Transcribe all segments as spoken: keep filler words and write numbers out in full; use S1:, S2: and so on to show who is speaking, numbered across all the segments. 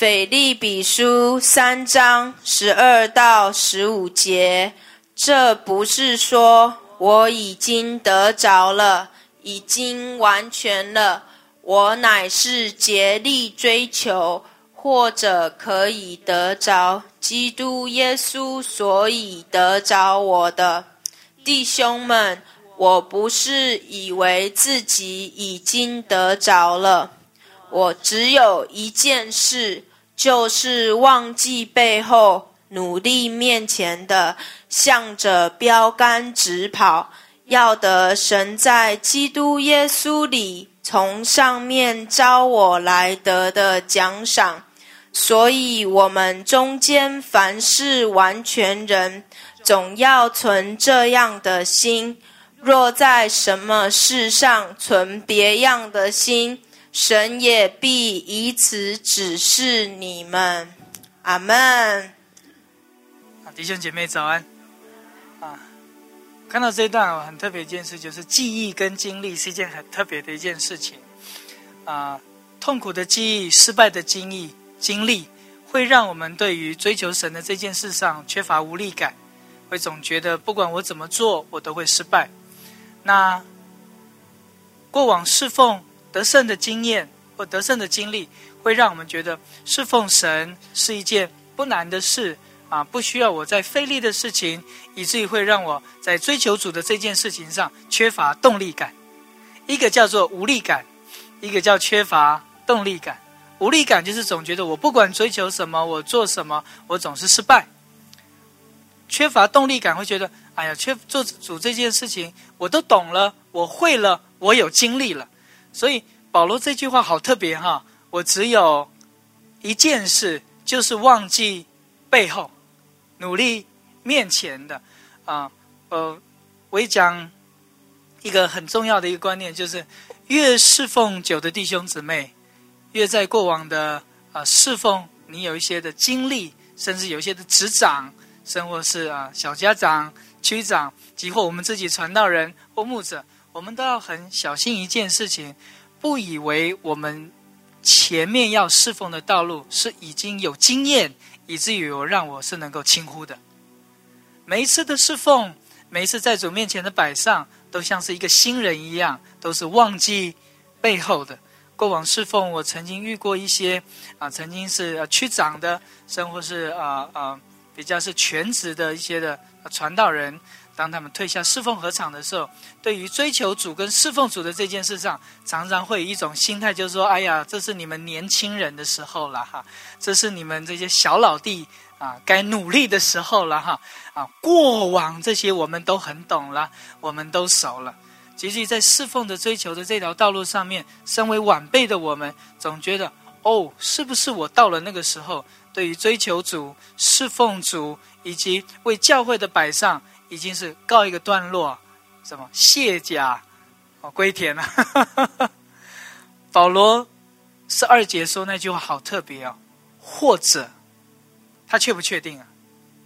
S1: 腓立比书三章十二到十五节，这不是说我已经得着了，已经完全了，我乃是竭力追求，或者可以得着基督耶稣，所以得着我的。弟兄们，我不是以为自己已经得着了，我只有一件事，就是忘记背后，努力面前的，向着标杆直跑，要得神在基督耶稣里从上面召我来得的奖赏。所以我们中间凡是完全人，总要存这样的心。若在什么事上存别样的心，神也必以此指示你们。阿们。
S2: 弟兄姐妹早安啊！看到这一段很特别一件事，就是记忆跟经历是一件很特别的一件事情啊。痛苦的记忆、失败的经历、经历，会让我们对于追求神的这件事上缺乏无力感，会总觉得不管我怎么做，我都会失败。那过往侍奉得胜的经验或得胜的经历，会让我们觉得侍奉神是一件不难的事啊，不需要我再费力的事情，以至于会让我在追求主的这件事情上缺乏动力感。一个叫做无力感，一个叫缺乏动力感。无力感就是总觉得我不管追求什么，我做什么，我总是失败。缺乏动力感会觉得，哎呀，缺做主这件事情我都懂了，我会了，我有经历了。所以保罗这句话好特别哈，我只有一件事，就是忘记背后，努力面前的啊。呃，我也讲一个很重要的一个观念，就是越侍奉久的弟兄姊妹，越在过往的啊侍奉，你有一些的经历，甚至有一些的职长，甚或是啊小家长、区长，即或我们自己传道人或牧者，我们都要很小心一件事情，不以为我们前面要侍奉的道路是已经有经验，以至于我让我是能够轻忽的。每一次的侍奉，每一次在主面前的摆上，都像是一个新人一样，都是忘记背后的。过往侍奉，我曾经遇过一些啊，曾经是呃区长的，甚或是啊啊比较是全职的一些的传道人，当他们退下侍奉禾场的时候，对于追求主跟侍奉主的这件事上，常常会有一种心态，就是说，哎呀，这是你们年轻人的时候了哈，这是你们这些小老弟啊该努力的时候了哈啊，过往这些我们都很懂了，我们都熟了。其实在侍奉的追求的这条道路上面，身为晚辈的我们，总觉得哦，是不是我到了那个时候，对于追求主、侍奉主以及为教会的摆上，已经是告一个段落，什么卸甲哦归田了。保罗十二节说那句话好特别哦，或者他确不确定啊？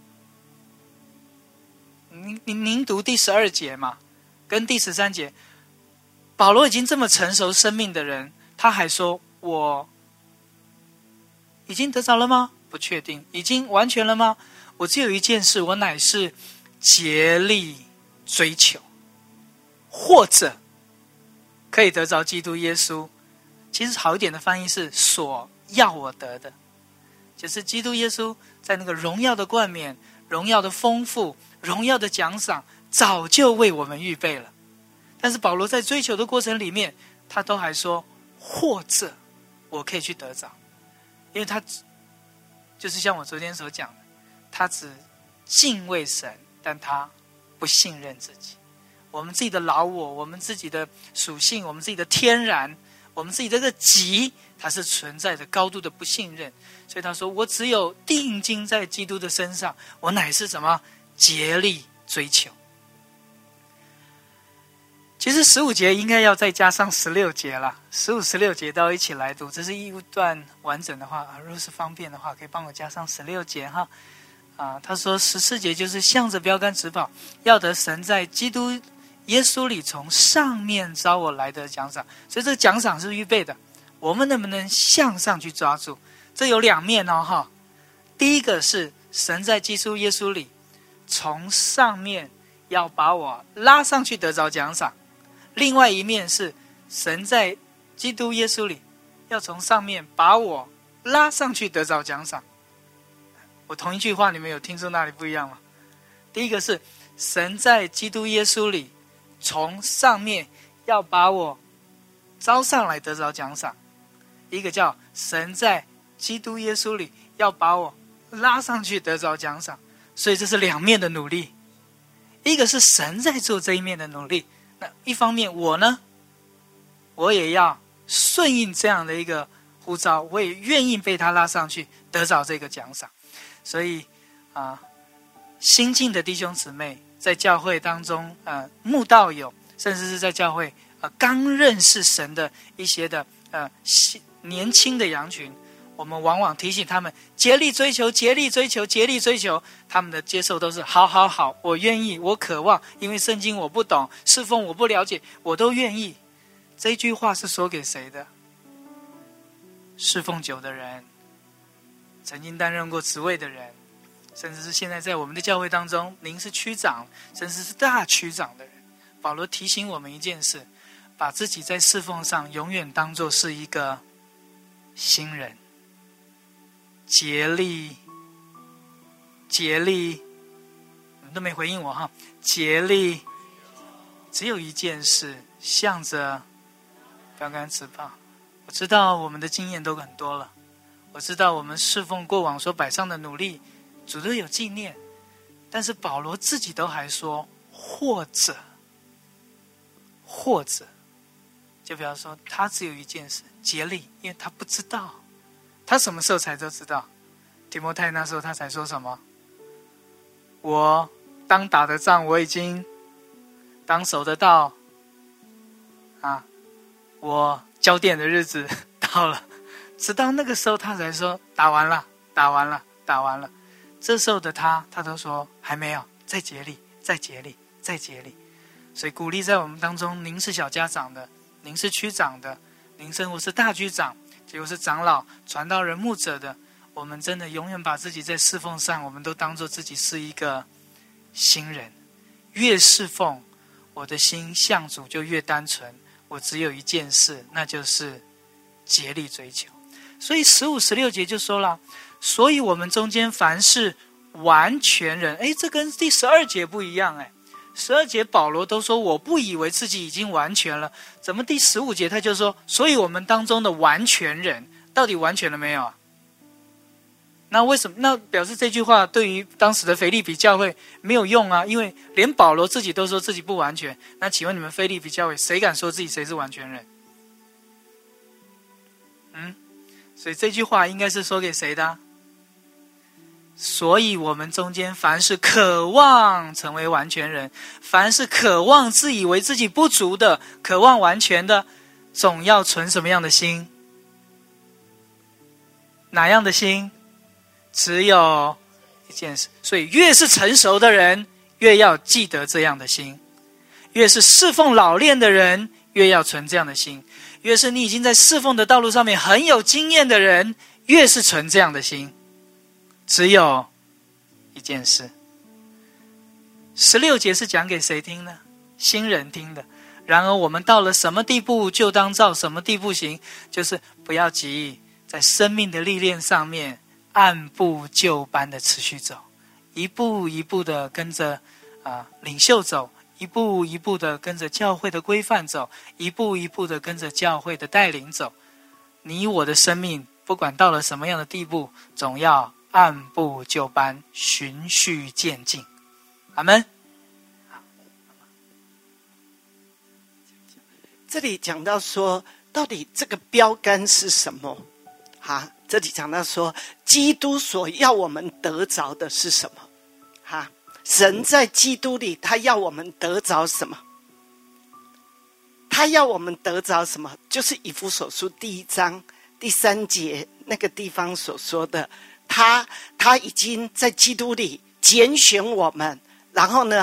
S2: 您您您读第十二节嘛，跟第十三节，保罗已经这么成熟生命的人，他还说我已经得着了吗？不确定。已经完全了吗？我只有一件事，我乃是竭力追求，或者可以得着基督耶稣。其实好一点的翻译是所要我得的，就是基督耶稣在那个荣耀的冠冕、荣耀的丰富、荣耀的奖赏早就为我们预备了。但是保罗在追求的过程里面，他都还说或者我可以去得着，因为他就是像我昨天所讲的，他只敬畏神，但他不信任自己。我们自己的老我，我们自己的属性，我们自己的天然，我们自己的这个己，它是存在着高度的不信任。所以他说，我只有定睛在基督的身上，我乃是什么？竭力追求。其实十五节应该要再加上十六节了，十五、十六节都一起来读。这是一段完整的话，如果是方便的话，可以帮我加上十六节哈。啊，他说十四节就是向着标杆直跑，要得神在基督耶稣里从上面招我来的奖赏。所以这个奖赏是预备的，我们能不能向上去抓住？ 这有两面哦哈。第一个是神在基督耶稣里，从上面要把我拉上去得着奖赏；另外一面是神在基督耶稣里，要从上面把我拉上去得着奖赏。我同一句话，你们有听出哪里不一样吗？第一个是神在基督耶稣里，从上面要把我招上来得着奖赏；一个叫神在基督耶稣里要把我拉上去得着奖赏。所以这是两面的努力，一个是神在做这一面的努力，那一方面我呢，我也要顺应这样的一个呼召，我也愿意被他拉上去得着这个奖赏。所以啊、呃，新进的弟兄姊妹在教会当中，呃，慕道友，甚至是在教会呃刚认识神的一些的呃年轻的羊群，我们往往提醒他们竭力追求，竭力追求，竭力追求，他们的接受都是好好好，我愿意，我渴望，因为圣经我不懂，侍奉我不了解，我都愿意。这句话是说给谁的？侍奉久的人，曾经担任过职位的人，甚至是现在在我们的教会当中，您是区长，甚至是大区长的人。保罗提醒我们一件事，把自己在侍奉上永远当作是一个新人，竭力竭力你们都没回应我哈，竭力只有一件事，向着标杆直跑。我知道我们的经验都很多了，我知道我们侍奉过往所摆上的努力，主都有纪念，但是保罗自己都还说或者或者就比方说他只有一件事，竭力，因为他不知道他什么时候才都知道。提摩太那时候他才说什么，我当打的仗我已经当守得到啊，我交电的日子到了，直到那个时候他才说打完了打完了打完了。这时候的他他都说还没有，再竭力再竭力再竭力。所以鼓励在我们当中，您是小家长的，您是区长的，您甚至是大区长，结果是长老传道人牧者的，我们真的永远把自己在侍奉上，我们都当作自己是一个新人。越侍奉，我的心向主就越单纯，我只有一件事，那就是竭力追求。所以十五十六节就说了，所以我们中间凡是完全人，诶，这跟第十二节不一样。诶，十二节保罗都说我不以为自己已经完全了，怎么第十五节他就说，所以我们当中的完全人到底完全了没有啊？那为什么？那表示这句话对于当时的腓立比教会没有用啊，因为连保罗自己都说自己不完全。那请问你们腓立比教会谁敢说自己谁是完全人？嗯，所以这句话应该是说给谁的啊？所以我们中间凡是渴望成为完全人，凡是渴望自以为自己不足的，渴望完全的，总要存什么样的心？哪样的心？只有一件事。所以越是成熟的人，越要记得这样的心；越是侍奉老练的人，越要存这样的心；越是你已经在侍奉的道路上面很有经验的人，越是存这样的心。只有一件事。十六节是讲给谁听呢？新人听的。然而我们到了什么地步，就当照什么地步行，就是不要急，在生命的历练上面按部就班的持续走，一步一步的跟着、呃、领袖走，一步一步的跟着教会的规范走，一步一步的跟着教会的带领走。你我的生命不管到了什么样的地步，总要按部就班，循序渐进。阿们。
S3: 这里讲到说，到底这个标杆是什么？哈，这里讲到说，基督所要我们得着的是什么？哈，神在基督里，他要我们得着什么？他要我们得着什么？就是以弗所书第一章第三节那个地方所说的，他他已经在基督里拣选我们，然后呢，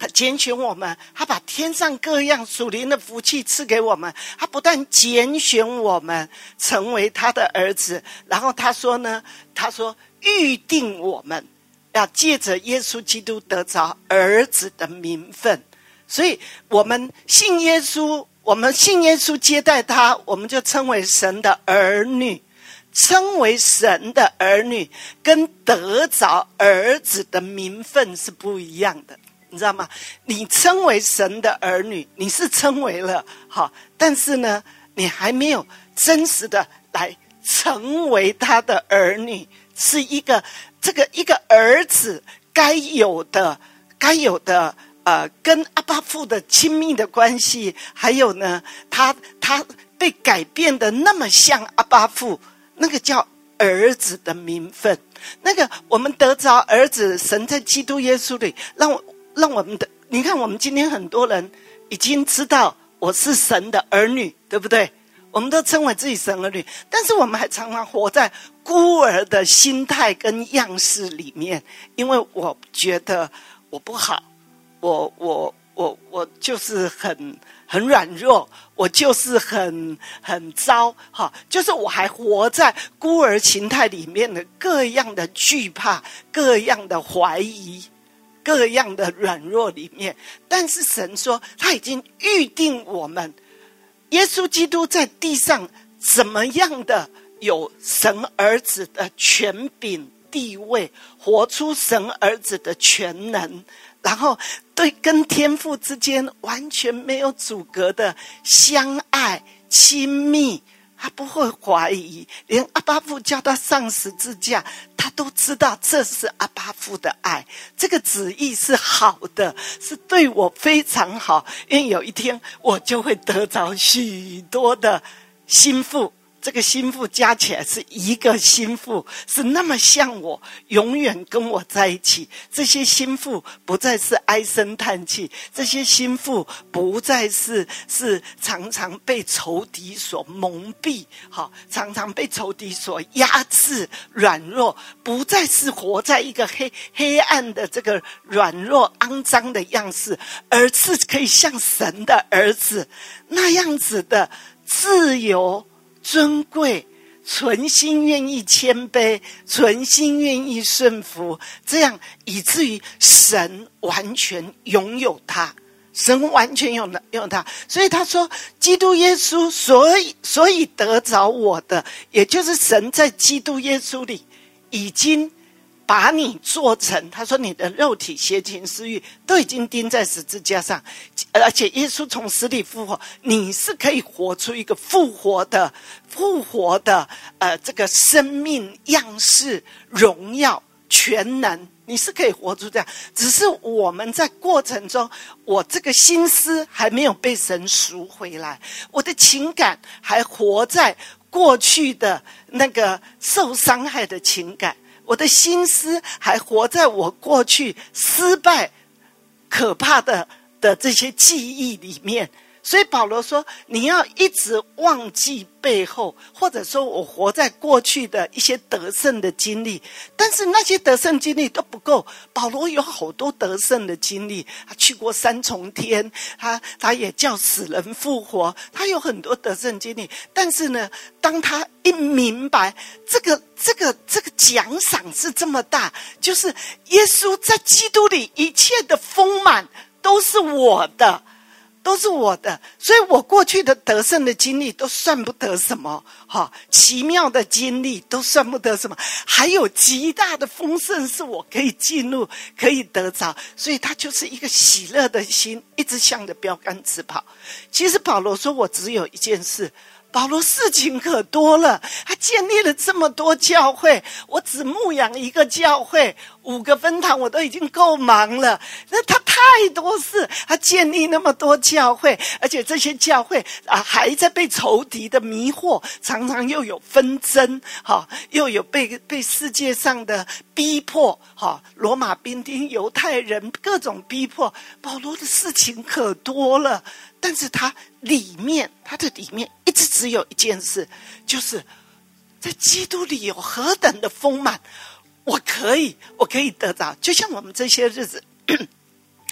S3: 他拣选我们，他把天上各样属灵的福气赐给我们。他不但拣选我们成为他的儿子，然后他说呢，他说预定我们要借着耶稣基督得着儿子的名分。所以我们信耶稣，我们信耶稣接待他，我们就称为神的儿女。称为神的儿女跟得着儿子的名分是不一样的，你知道吗？你称为神的儿女，你是称为了好，但是呢你还没有真实的来成为他的儿女，是一个这个一个儿子该有的该有的呃跟阿爸父的亲密的关系，还有呢他他被改变的那么像阿爸父，那个叫儿子的名分。那个我们得着儿子，神在基督耶稣里让我让我们的，你看我们今天很多人已经知道我是神的儿女，对不对？我们都称为自己神儿女，但是我们还常常活在孤儿的心态跟样式里面，因为我觉得我不好，我我我我就是很很软弱，我就是很很糟，哈，就是我还活在孤儿形态里面的各样的惧怕、各样的怀疑、各样的软弱里面。但是神说，他已经预定我们，耶稣基督在地上怎么样的有神儿子的权柄地位，活出神儿子的全能。然后对跟天父之间完全没有阻隔的相爱亲密，他不会怀疑，连阿爸父叫他上十字架，他都知道这是阿爸父的爱，这个旨意是好的，是对我非常好，因为有一天我就会得着许多的心腹，这个心腹加起来是一个心腹，是那么像我，永远跟我在一起。这些心腹不再是唉声叹气，这些心腹不再是是常常被仇敌所蒙蔽，好，常常被仇敌所压制软弱，不再是活在一个黑黑暗的这个软弱肮脏的样式，而是可以像神的儿子那样子的自由尊贵，存心愿意谦卑，存心愿意顺服，这样以至于神完全拥有他，神完全拥有他。所以他说基督耶稣所以所以得着我的，也就是神在基督耶稣里已经把你做成，他说你的肉体邪情私欲都已经钉在十字架上，而且耶稣从死里复活，你是可以活出一个复活的复活的呃这个生命样式、荣耀、全能，你是可以活出这样。只是我们在过程中，我这个心思还没有被神赎回来，我的情感还活在过去的那个受伤害的情感，我的心思还活在我过去失败可怕的的这些记忆里面。所以保罗说你要一直忘记背后，或者说我活在过去的一些得胜的经历，但是那些得胜经历都不够。保罗有好多得胜的经历，他去过三重天，他他也叫死人复活，他有很多得胜经历。但是呢，当他一明白这个这个这个奖赏是这么大，就是耶稣在基督里一切的丰满都是我的，都是我的，所以我过去的得胜的经历都算不得什么，哈，奇妙的经历都算不得什么，还有极大的丰盛是我可以进入，可以得着，所以他就是一个喜乐的心，一直向着标杆直跑。其实保罗说我只有一件事，保罗事情可多了，他建立了这么多教会，我只牧养一个教会，五个分堂我都已经够忙了，那他太多事，他建立那么多教会，而且这些教会啊还在被仇敌的迷惑，常常又有纷争，哈，又有被被世界上的逼迫，哈，罗马兵丁、犹太人各种逼迫，保罗的事情可多了。但是他里面，他的里面一直只有一件事，就是在基督里有何等的丰满，我可以，我可以得着。就像我们这些日子，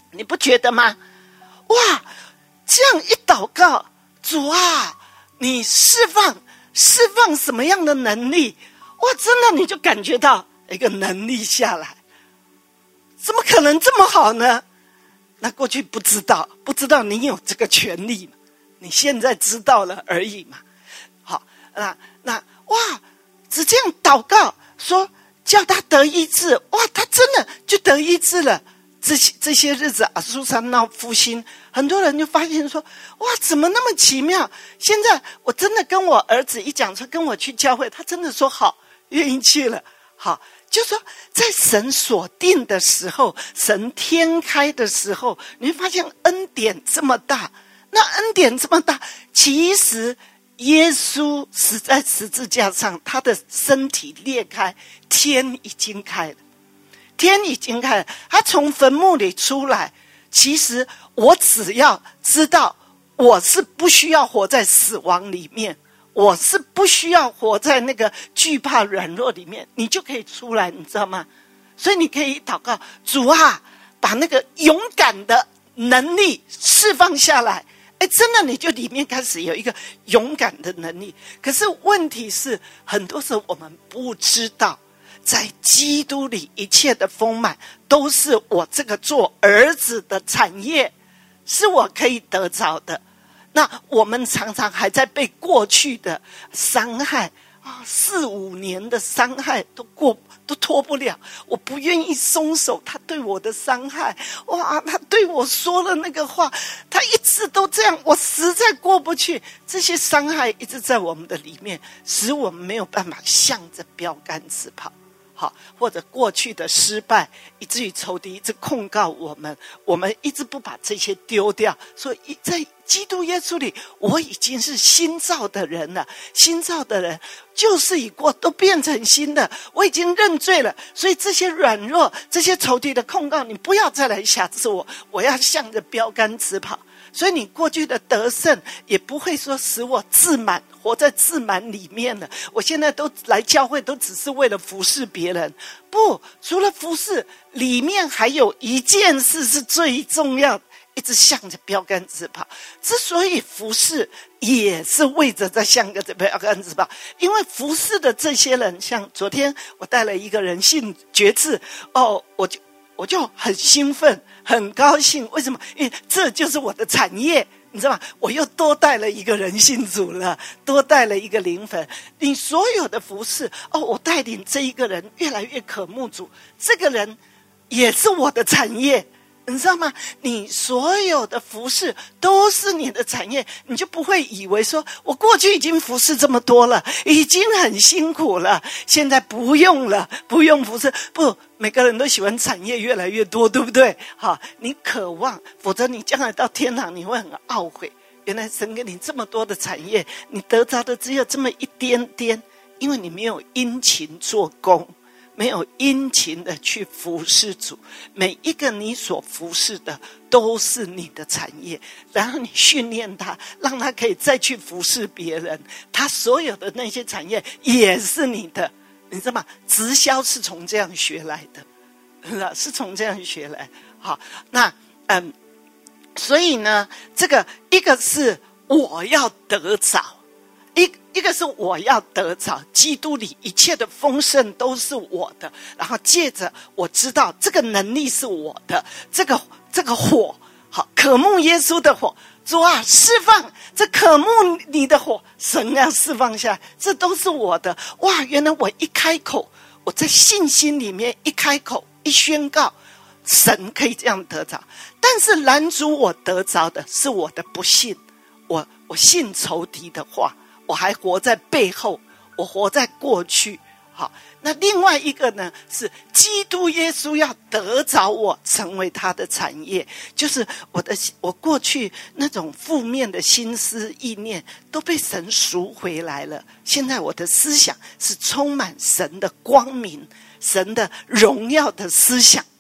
S3: 你不觉得吗？哇，这样一祷告，主啊，你释放释放什么样的能力？哇，真的你就感觉到一个能力下来，怎么可能这么好呢？那过去不知道，不知道你有这个权利嘛，你现在知道了而已嘛。好，那那哇，只这样祷告说叫他得医治，哇，他真的就得医治了。这些这些日子啊，苏珊闹复兴，很多人就发现说，哇，怎么那么奇妙？现在我真的跟我儿子一讲说跟我去教会，他真的说好，愿意去了。好，就说在神所定的时候，神天开的时候，你会发现恩典这么大。那恩典这么大，其实耶稣死在十字架上，他的身体裂开，天已经开了。天已经开了，他从坟墓里出来。其实我只要知道，我是不需要活在死亡里面，我是不需要活在那个惧怕软弱里面，你就可以出来，你知道吗？所以你可以祷告，主啊，把那个勇敢的能力释放下来。哎，真的，你就里面开始有一个勇敢的能力。可是问题是，很多时候我们不知道。在基督里一切的丰满都是我这个做儿子的产业，是我可以得着的。那我们常常还在被过去的伤害啊，四五年的伤害都过都脱不了，我不愿意松手。他对我的伤害，哇，他对我说了那个话，他一直都这样，我实在过不去。这些伤害一直在我们的里面，使我们没有办法向着标杆直跑。好，或者过去的失败，以至于仇敌一直控告我们，我们一直不把这些丢掉。所以在基督耶稣里，我已经是新造的人了。新造的人，旧事已过，都变成新的。我已经认罪了，所以这些软弱，这些仇敌的控告，你不要再来辖制我，我要向着标杆直跑。所以你过去的得胜也不会说使我自满，活在自满里面了。我现在都来教会都只是为了服侍别人，不，除了服侍，里面还有一件事是最重要的，一直向着标杆直跑。之所以服侍，也是为着在向着标杆直跑。因为服侍的这些人，像昨天我带了一个人信决志，哦，我就我就很兴奋很高兴。为什么？因为这就是我的产业，你知道吗？我又多带了一个人信主了，多带了一个灵粉。你所有的服事，哦，我带领这一个人越来越渴慕主，这个人也是我的产业，你知道吗？你所有的服事都是你的产业，你就不会以为说我过去已经服事这么多了，已经很辛苦了，现在不用了，不用服事。不，每个人都喜欢产业越来越多，对不对？好，你渴望，否则你将来到天堂你会很懊悔。原来神给你这么多的产业，你得着的只有这么一点点，因为你没有殷勤做工，没有殷勤的去服侍主。每一个你所服侍的都是你的产业，然后你训练他，让他可以再去服侍别人，他所有的那些产业也是你的。你知道吗？直销是从这样学来的，是从这样学来。好，那嗯，所以呢，这个一个是我要得着，一一个是我要得着，基督里一切的丰盛都是我的，然后借着我知道这个能力是我的，这个这个火，好，渴慕耶稣的火，主啊，释放这渴慕你的火，神要释放下来，这都是我的。哇，原来我一开口，我在信心里面一开口一宣告，神可以这样得着。但是拦阻我得着的是我的不信，我我信仇敌的话，我还活在背后，我活在过去。好，那另外一个呢，是基督耶稣要得着我，成为他的产业，就是我的我过去那种负面的心思意念都被神赎回来了。现在我的思想是充满神的光明，神的荣耀的思想，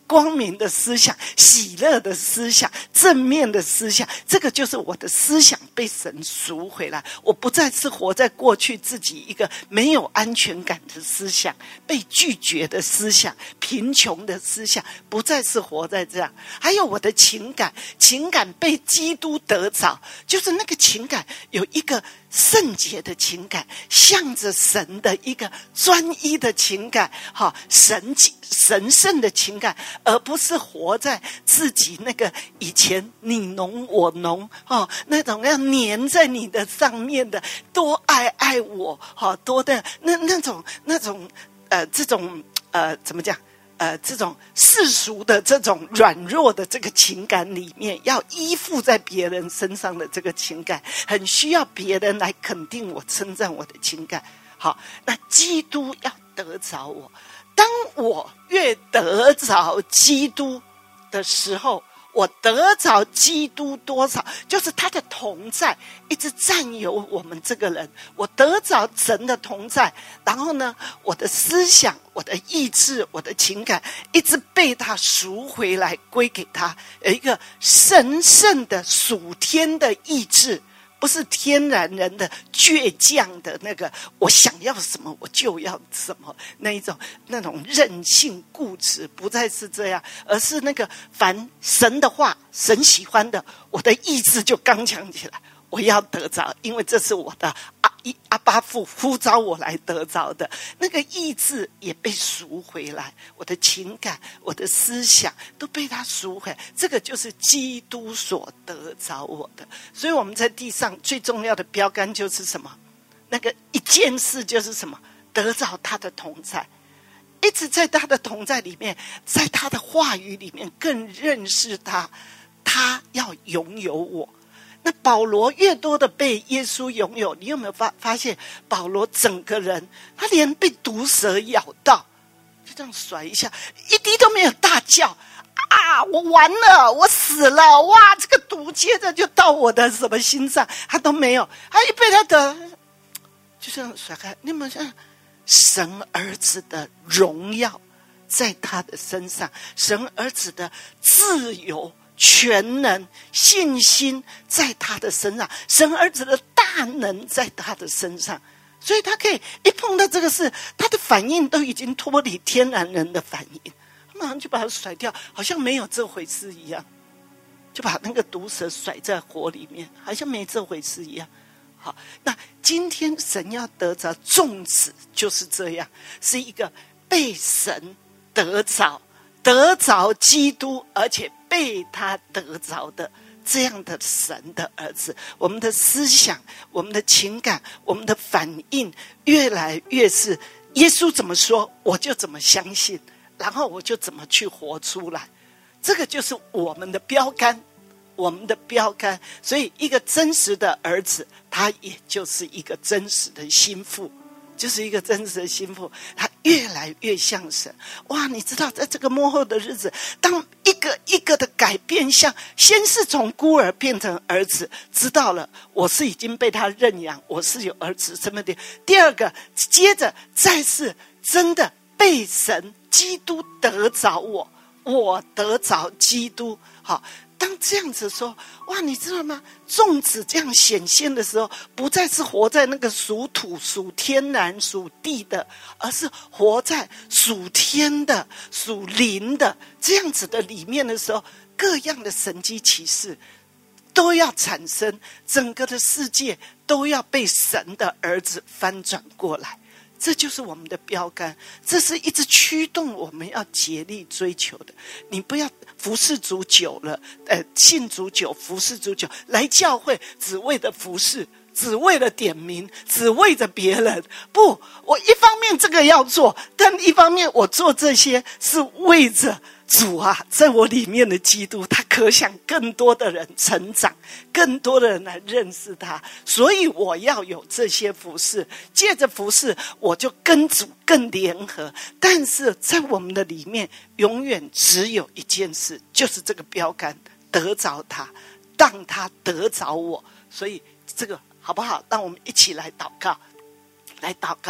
S3: 光明的思想、喜乐的思想、正面的思想，这个就是我的思想被神赎回来。我不再是活在过去自己一个没有安全感的思想、被拒绝的思想、贫穷的思想，不再是活在这样。还有我的情感，情感被基督得着，就是那个情感有一个圣洁的情感，向着神的一个专一的情感，哈，神神圣的情感，而不是活在自己那个以前你侬我侬，哈，那种要黏在你的上面的，多爱爱我，哈，多的那那种那种呃这种呃怎么讲？呃，这种世俗的这种软弱的这个情感里面，要依附在别人身上的这个情感，很需要别人来肯定我、称赞我的情感。好，那基督要得着我，当我越得着基督的时候，我得着基督多少，就是他的同在一直占有我们这个人。我得着神的同在，然后呢，我的思想、我的意志、我的情感一直被他赎回来，归给他，有一个神圣的属天的意志，不是天然人的倔强的那个我想要什么我就要什么那一种那种任性固执，不再是这样，而是那个凡神的话、神喜欢的，我的意志就刚强起来，我要得着，因为这是我的阿阿爸父呼召我来得着的，那个意志也被赎回来，我的情感、我的思想都被他赎回来，这个就是基督所得着我的。所以我们在地上最重要的标杆就是什么？那个一件事就是什么？得着他的同在，一直在他的同在里面，在他的话语里面更认识他，他要拥有我。那保罗越多的被耶稣拥有，你有没有发发现保罗整个人，他连被毒蛇咬到就这样甩一下，一滴都没有大叫啊，我完了，我死了，哇，这个毒接着就到我的什么心上，他都没有，他一被他的就这样甩开。你有没有像神儿子的荣耀在他的身上，神儿子的自由、全能、信心在他的身上，神儿子的大能在他的身上，所以他可以一碰到这个事，他的反应都已经脱离天然人的反应，马上就把它甩掉，好像没有这回事一样，就把那个毒蛇甩在火里面，好像没这回事一样。好，那今天神要得着众子就是这样，是一个被神得着得着基督，而且被他得着的这样的神的儿子。我们的思想、我们的情感、我们的反应越来越是耶稣怎么说我就怎么相信，然后我就怎么去活出来，这个就是我们的标杆，我们的标杆。所以一个真实的儿子，他也就是一个真实的心腹，就是一个真实的心腹，他越来越像神。哇，你知道在这个末后的日子，当一个一个的改变，像先是从孤儿变成儿子，知道了我是已经被他认养，我是有儿子身份的。第二个，接着再是真的被神基督得着我，我得着基督。好，当这样子说，哇，你知道吗？众子这样显现的时候，不再是活在那个属土、属天然、属地的，而是活在属天的、属灵的这样子的里面的时候，各样的神迹奇事都要产生，整个的世界都要被神的儿子翻转过来。这就是我们的标杆，这是一直驱动我们要竭力追求的。你不要服侍主久了，呃，信主久，服侍主久，来教会只为了服侍，只为了点名，只为着别人。不，我一方面这个要做，但一方面我做这些是为着主啊，在我里面的基督，他可想更多的人成长，更多的人来认识他，所以我要有这些服事，借着服事我就跟主更联合。但是在我们的里面永远只有一件事，就是这个标杆，得着他，让他得着我。所以这个好不好？让我们一起来祷告，来祷告，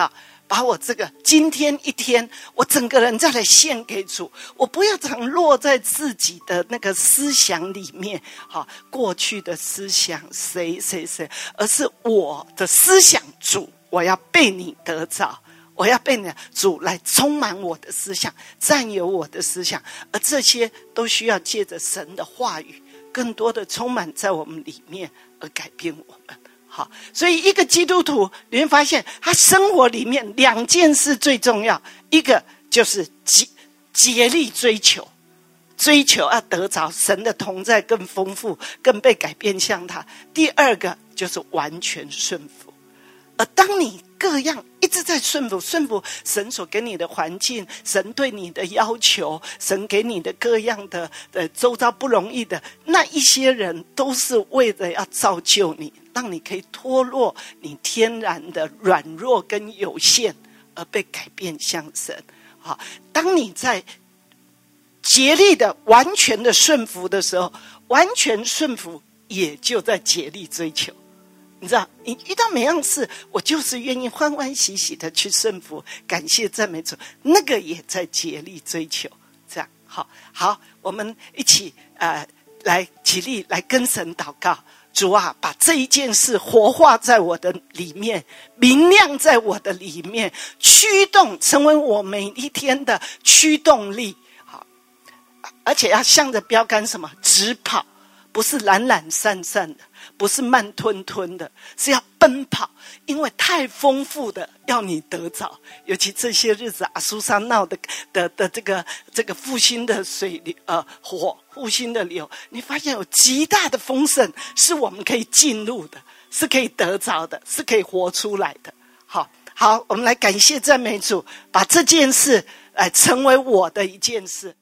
S3: 把我这个今天一天，我整个人再来献给主。我不要常落在自己的那个思想里面，好，过去的思想谁谁谁，而是我的思想主，我要被你得着。我要被你的主来充满我的思想，占有我的思想，而这些都需要借着神的话语，更多的充满在我们里面，而改变我们。好，所以一个基督徒，你会发现他生活里面两件事最重要，一个就是竭竭力追求，追求要得着神的同在更丰富，更被改变像他。第二个就是完全顺服。而当你各样一直在顺服，顺服神所给你的环境，神对你的要求，神给你的各样的呃周遭不容易的那一些人，都是为了要造就你，让你可以脱落你天然的软弱跟有限，而被改变像神。好，当你在竭力的完全的顺服的时候，完全顺服也就在竭力追求。你知道，你遇到每样事，我就是愿意欢欢喜喜的去顺服，感谢赞美主，那个也在竭力追求。这样，好，好，我们一起呃来起立，来跟神祷告。主啊，把这一件事活化在我的里面，明亮在我的里面，驱动成为我每一天的驱动力。好，而且要向着标杆什么？直跑，不是懒懒散散的。不是慢吞吞的，是要奔跑，因为太丰富的要你得着。尤其这些日子啊，苏珊闹的的的这个这个复兴的水流呃火复兴的流，你发现有极大的丰盛，是我们可以进入的，是可以得着的，是可以活出来的。好，好，我们来感谢赞美主，把这件事来成为我的一件事。